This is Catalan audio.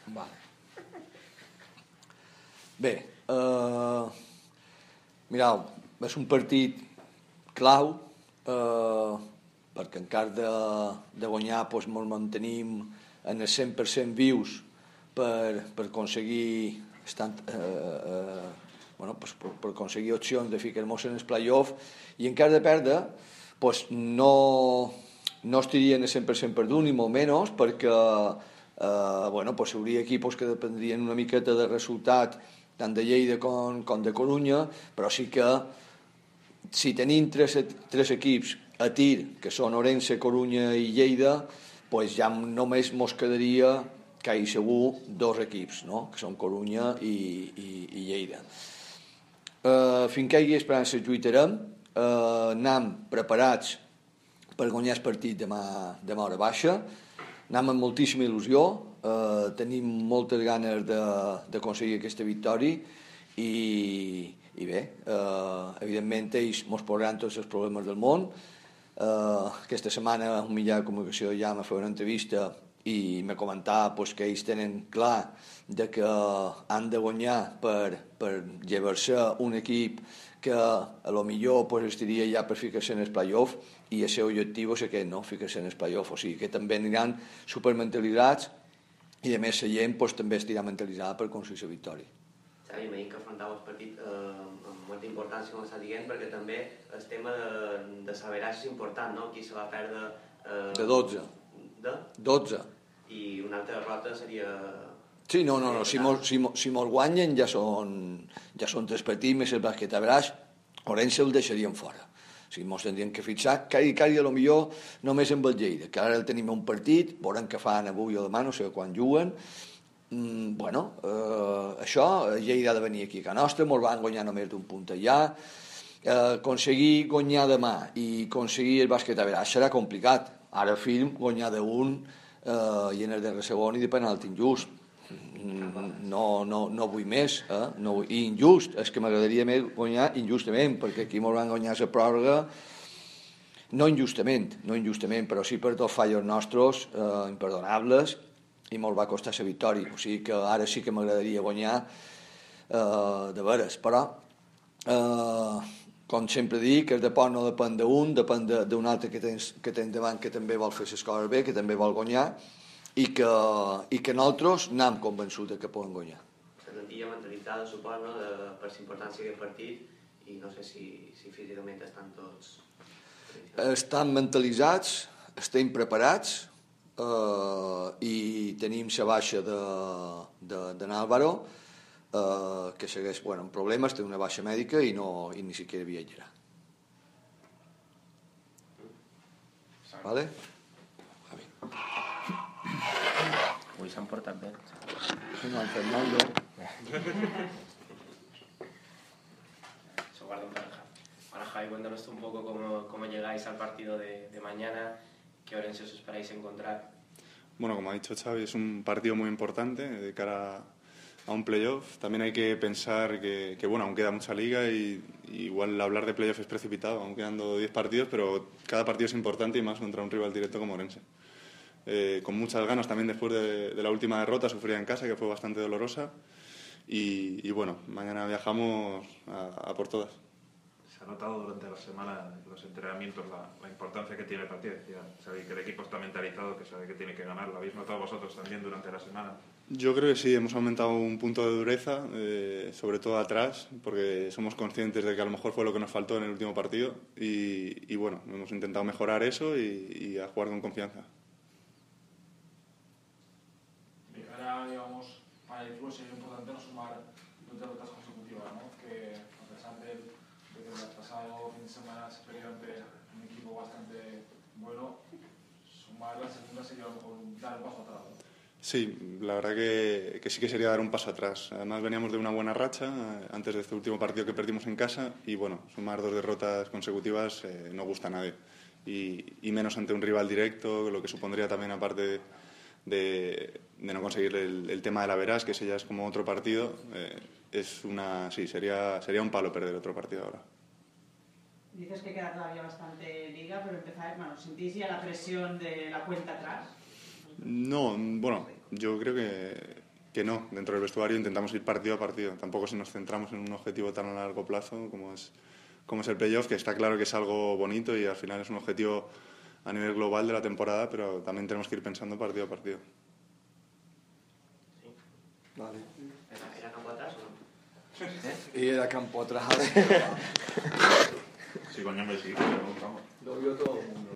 Vale. Bé, mireu, és un partit clau, perquè encara de guanyar doncs, ens mantenim en el 100% vius per aconseguir per aconseguir opcions de ficar-nos en el play-off, i encara de perdre doncs, no estarien al 100% perdut, ni molt menys, perquè doncs, hi hauria equips que dependrien una miqueta de resultat tant de Lleida com de Corunya, però sí que si tenim tres equips a tir, que són Orense, Corunya i Lleida, doncs ja només mos quedaria quasi segur dos equips, no? Que són Corunya i Lleida. Fins que hi hagi esperança lluitarem, anem preparats per guanyar el partit demà hora baixa, anem amb moltíssima il·lusió, tenim moltes ganes d'aconseguir aquesta victòria i bé, evidentment ells mos posaran tots els problemes del món. Aquesta setmana un mitjà de comunicació ja m'ha fet una entrevista i m'ha comentat que ells tenen clar que han de guanyar per llevar-se un equip que a lo millor estaria ja per ficar-se en el play-off, i el seu objectiu és aquest, no? Ficar-se en el play-off, o sigui que també aniran supermentalitzats, i a més la gent també estarà mentalitzada per aconseguir la victòria. Xavi, m'ha dit que afrontava el partit amb molta importància, com està dient, perquè també el tema de saberàs és important, no? Aquí se va perdre... De 12. De? 12. I una altra derrota seria... Sí, no, si mos guanyen ja són 3 partits, més el bàsquet a braç, Orense el deixaríem fora. O sigui, mos tindríem que fixar, cari a lo millor només amb el Lleida, que ara el tenim un partit, veurem què fan avui o demà, no sé quan juguen. Això, Lleida ha de venir aquí a casa nostra, mos van guanyar només d'un punt allà. Aconseguir guanyar demà i aconseguir el bàsquet a braç serà complicat. Ara film guanyar d'un i en el darrer segon i de penalti injust. No vull més, i injust, és que m'agradaria més guanyar injustament, perquè aquí ens van guanyar la pròrroga no injustament, però sí per dos fallos nostres imperdonables, i molt va costar la victòria, o sigui que ara sí que m'agradaria guanyar de veres, però com sempre dic, el deport no depèn d'un, depèn d'un altre que tens davant, que també vol fer les coses bé, que també vol guanyar, i que nosaltres anem convençuts que podem guanyar. La plantilla mentalitzada, suposo, no? Per la importància d'aquest partit, i no sé si físicament estan tots... Estan mentalitzats, estem preparats, i tenim la baixa de Álvaro, que segueix amb problemes, té una baixa mèdica i ni siquiera viatjarà. Vale? Avui s'han portat bé. No, el Fernando. Se guarda un paraja. Ahora, Javi, cuéntanos tú un poco cómo llegáis al partido de mañana, qué Orense os esperáis encontrar. Bueno, como ha dicho Xavi, es un partido muy importante de cara a un playoff. También hay que pensar que aún queda mucha liga y igual hablar de playoff es precipitado, aún quedando 10 partidos, pero cada partido es importante y más contra un rival directo como Orense. Con muchas ganas también después de la última derrota sufrida en casa, que fue bastante dolorosa, y bueno, mañana viajamos a por todas. Se ha notado durante la semana en los entrenamientos la importancia que tiene el partido. Sabéis que el equipo está mentalizado, que sabe que tiene que ganar. ¿Lo habéis notado vosotros también durante la semana? Yo creo que sí, hemos aumentado un punto de dureza, sobre todo atrás, porque somos conscientes de que a lo mejor fue lo que nos faltó en el último partido, y bueno, hemos intentado mejorar eso y a jugar con confianza. Ahora, digamos, para el club sería importante no sumar 2 derrotas consecutivas, ¿no? Que a pesar de que el pasado fin de semana se perdió ante un equipo bastante bueno, sumar la segunda sería a lo mejor dar un paso atrás, ¿no? Sí, la verdad que sí que sería dar un paso atrás. Además veníamos de una buena racha antes de este último partido que perdimos en casa, y bueno, sumar 2 derrotas consecutivas no gusta a nadie, y menos ante un rival directo, lo que supondría también, aparte de no conseguir el tema de la Verás, que ese ya es como otro partido, sería un palo perder otro partido ahora. Dices que queda todavía bastante liga, pero ¿sentís ya la presión de la cuenta atrás? No, bueno, yo creo que que no, dentro del vestuario intentamos ir partido a partido. Tampoco si nos centramos en un objetivo tan a largo plazo como es el playoff, que está claro que es algo bonito y al final es un objetivo a nivel global de la temporada, pero también tenemos que ir pensando partido a partido. Sí. Vale. ¿Era campo atrás o no? Y era campo atrás. Sí, coño, me sí, pero vamos. Lo vio todo el mundo.